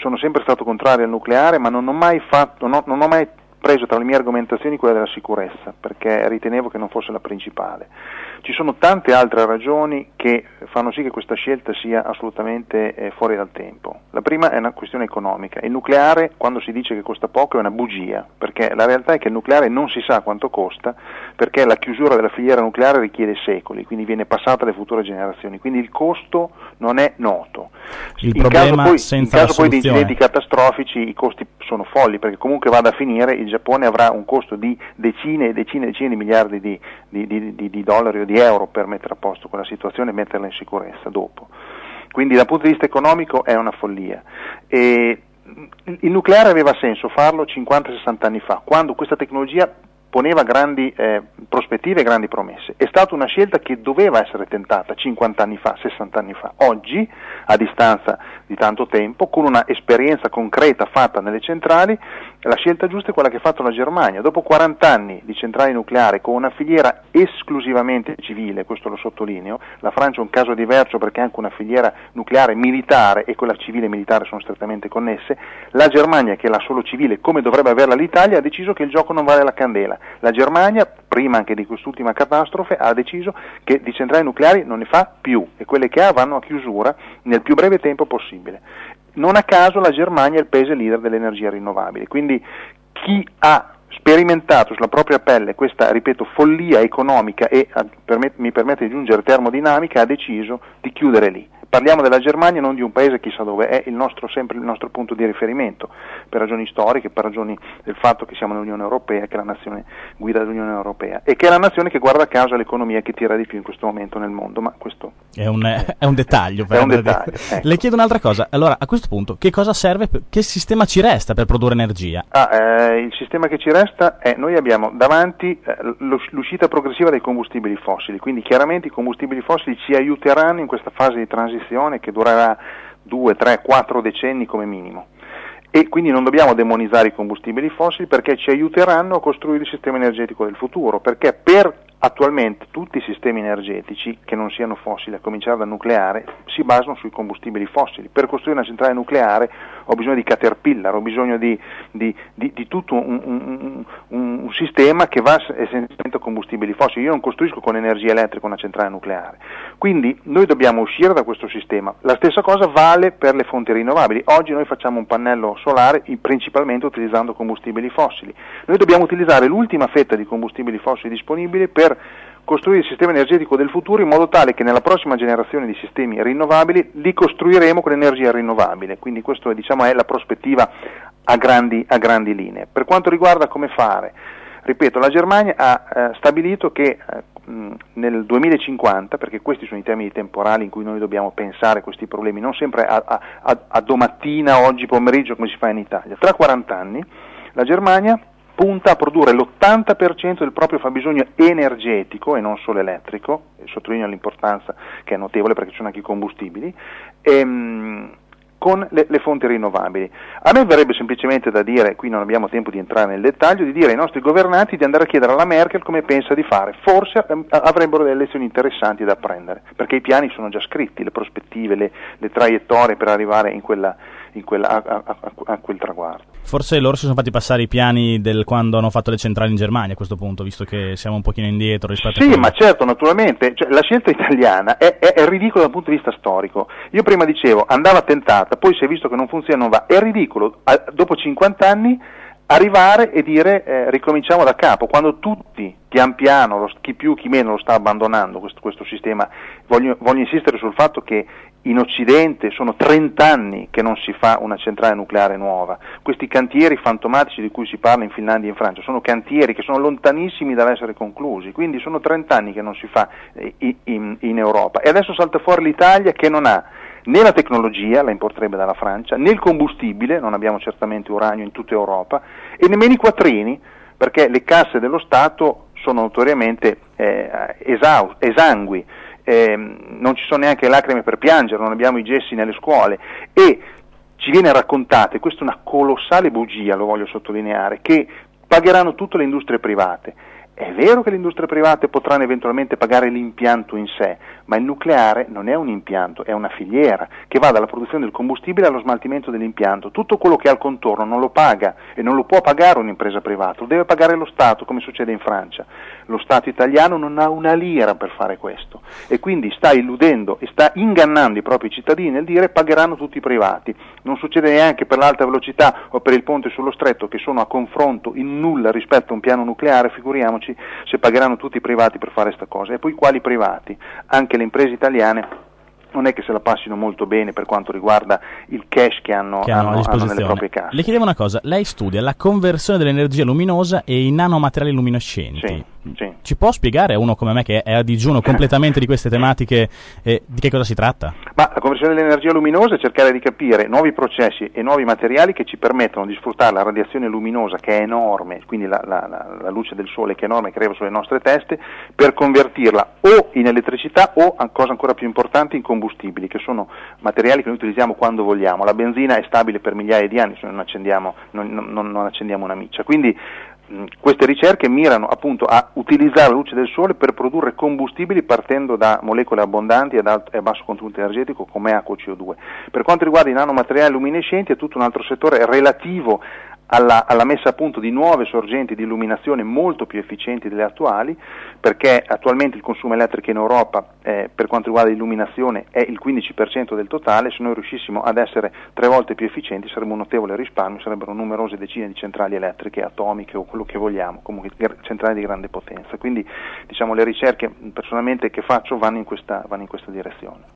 sono sempre stato contrario al nucleare, ma non ho mai preso tra le mie argomentazioni quella della sicurezza, perché ritenevo che non fosse la principale. Ci sono tante altre ragioni che fanno sì che questa scelta sia assolutamente fuori dal tempo. La prima è una questione economica. Il nucleare, quando si dice che costa poco, è una bugia, perché la realtà è che il nucleare non si sa quanto costa, perché la chiusura della filiera nucleare richiede secoli, quindi viene passata alle future generazioni, quindi il costo non è noto. Il problema In caso poi di incidenti catastrofici i costi sono folli, perché comunque vada a finire il Giappone avrà un costo di decine e decine e decine di miliardi di dollari o di euro per mettere a posto quella situazione e metterla in sicurezza dopo. Quindi dal punto di vista economico è una follia. E il nucleare aveva senso farlo 50-60 anni fa, quando questa tecnologia poneva grandi prospettive e grandi promesse. È stata una scelta che doveva essere tentata 50 anni fa, 60 anni fa. Oggi, a distanza di tanto tempo, con una esperienza concreta fatta nelle centrali, la scelta giusta è quella che ha fatto la Germania. Dopo 40 anni di centrali nucleari con una filiera esclusivamente civile, questo lo sottolineo, la Francia è un caso diverso perché ha anche una filiera nucleare militare e quella civile e militare sono strettamente connesse, la Germania, che è la solo civile come dovrebbe averla l'Italia, ha deciso che il gioco non vale la candela. La Germania, prima anche di quest'ultima catastrofe, ha deciso che di centrali nucleari non ne fa più e quelle che ha vanno a chiusura nel più breve tempo possibile. Non a caso la Germania è il paese leader delle energie rinnovabili, quindi chi ha sperimentato sulla propria pelle questa, ripeto, follia economica e, mi permette di aggiungere, termodinamica, ha deciso di chiudere lì. Parliamo della Germania, non di un paese chissà dove, è sempre il nostro punto di riferimento, per ragioni storiche, per ragioni del fatto che siamo nell'Unione Europea, che è la nazione guida dell'Unione Europea e che è la nazione che guarda caso l'economia che tira di più in questo momento nel mondo, ma questo è un dettaglio. È un dettaglio, ecco. Le chiedo un'altra cosa, allora a questo punto che cosa serve, che sistema ci resta per produrre energia? Il sistema che ci resta è, noi abbiamo davanti l'uscita progressiva dei combustibili fossili, quindi chiaramente i combustibili fossili ci aiuteranno in questa fase di transizione che durerà 2, 3, 4 decenni come minimo. E quindi non dobbiamo demonizzare i combustibili fossili perché ci aiuteranno a costruire il sistema energetico del futuro, perché per attualmente tutti i sistemi energetici che non siano fossili, a cominciare dal nucleare, si basano sui combustibili fossili. Per costruire una centrale nucleare ho bisogno di Caterpillar, ho bisogno di tutto un sistema che va essenzialmente a combustibili fossili. Io non costruisco con energia elettrica una centrale nucleare. Quindi noi dobbiamo uscire da questo sistema. La stessa cosa vale per le fonti rinnovabili. Oggi noi facciamo un pannello solare principalmente utilizzando combustibili fossili. Noi dobbiamo utilizzare l'ultima fetta di combustibili fossili disponibile per costruire il sistema energetico del futuro in modo tale che nella prossima generazione di sistemi rinnovabili li costruiremo con energia rinnovabile. Quindi questo è la prospettiva a grandi linee. Per quanto riguarda come fare, ripeto, la Germania ha stabilito che nel 2050, perché questi sono i termini temporali in cui noi dobbiamo pensare questi problemi, non sempre a domattina, oggi pomeriggio come si fa in Italia, tra 40 anni la Germania punta a produrre l'80% del proprio fabbisogno energetico e non solo elettrico, e sottolineo l'importanza che è notevole perché ci sono anche i combustibili, con le fonti rinnovabili. A me verrebbe semplicemente da dire, qui non abbiamo tempo di entrare nel dettaglio, di dire ai nostri governanti di andare a chiedere alla Merkel come pensa di fare. Forse avrebbero delle lezioni interessanti da apprendere, perché i piani sono già scritti, le prospettive, le traiettorie per arrivare a quel traguardo. Forse loro si sono fatti passare i piani del quando hanno fatto le centrali in Germania a questo punto, visto che siamo un pochino indietro rispetto a Sì, ma certo, naturalmente, la scelta italiana è ridicola dal punto di vista storico. Io prima dicevo, andava tentata, poi si è visto che non funziona, non va. È ridicolo, dopo 50 anni, arrivare e dire ricominciamo da capo, quando tutti, pian piano, chi più chi meno, lo sta abbandonando questo sistema. Voglio insistere sul fatto che in Occidente sono 30 anni che non si fa una centrale nucleare nuova. Questi cantieri fantomatici di cui si parla in Finlandia e in Francia sono cantieri che sono lontanissimi dall'essere conclusi, quindi sono 30 anni che non si fa in Europa. E adesso salta fuori l'Italia che non ha né la tecnologia, la importerebbe dalla Francia, né il combustibile, non abbiamo certamente uranio in tutta Europa, e nemmeno i quattrini, perché le casse dello Stato sono notoriamente esangui. Non ci sono neanche lacrime per piangere, non abbiamo i gessi nelle scuole e ci viene raccontato, e questa è una colossale bugia, lo voglio sottolineare, che pagheranno tutte le industrie private. È vero che le industrie private potranno eventualmente pagare l'impianto in sé, ma il nucleare non è un impianto, è una filiera che va dalla produzione del combustibile allo smaltimento dell'impianto. Tutto quello che ha al contorno non lo paga e non lo può pagare un'impresa privata, lo deve pagare lo Stato, come succede in Francia. Lo Stato italiano non ha una lira per fare questo e quindi sta illudendo e sta ingannando i propri cittadini nel dire pagheranno tutti i privati. Non succede neanche per l'alta velocità o per il ponte sullo stretto, che sono a confronto in nulla rispetto a un piano nucleare, figuriamoci se pagheranno tutti i privati per fare sta cosa. E poi quali privati? Anche le imprese italiane non è che se la passino molto bene per quanto riguarda il cash che hanno nelle proprie casse. Le chiedevo una cosa, lei studia la conversione dell'energia luminosa e i nanomateriali luminescenti. Sì. Ci può spiegare a uno come me che è a digiuno completamente di queste tematiche di che cosa si tratta? Ma la conversione dell'energia luminosa è cercare di capire nuovi processi e nuovi materiali che ci permettono di sfruttare la radiazione luminosa, che è enorme, quindi la luce del sole che è enorme, che arriva sulle nostre teste, per convertirla o in elettricità o, cosa ancora più importante, in combustibili, che sono materiali che noi utilizziamo quando vogliamo. La benzina è stabile per migliaia di anni se non accendiamo una miccia. Quindi queste ricerche mirano appunto a utilizzare la luce del sole per produrre combustibili partendo da molecole abbondanti e a basso contenuto energetico come acqua o CO2. Per quanto riguarda i nanomateriali luminescenti è tutto un altro settore relativo alla messa a punto di nuove sorgenti di illuminazione molto più efficienti delle attuali, perché attualmente il consumo elettrico in Europa per quanto riguarda l'illuminazione è il 15% del totale. Se noi riuscissimo ad essere 3 volte più efficienti sarebbe un notevole risparmio, sarebbero numerose decine di centrali elettriche atomiche o quello che vogliamo, comunque centrali di grande potenza. Quindi diciamo le ricerche personalmente che faccio vanno in questa direzione.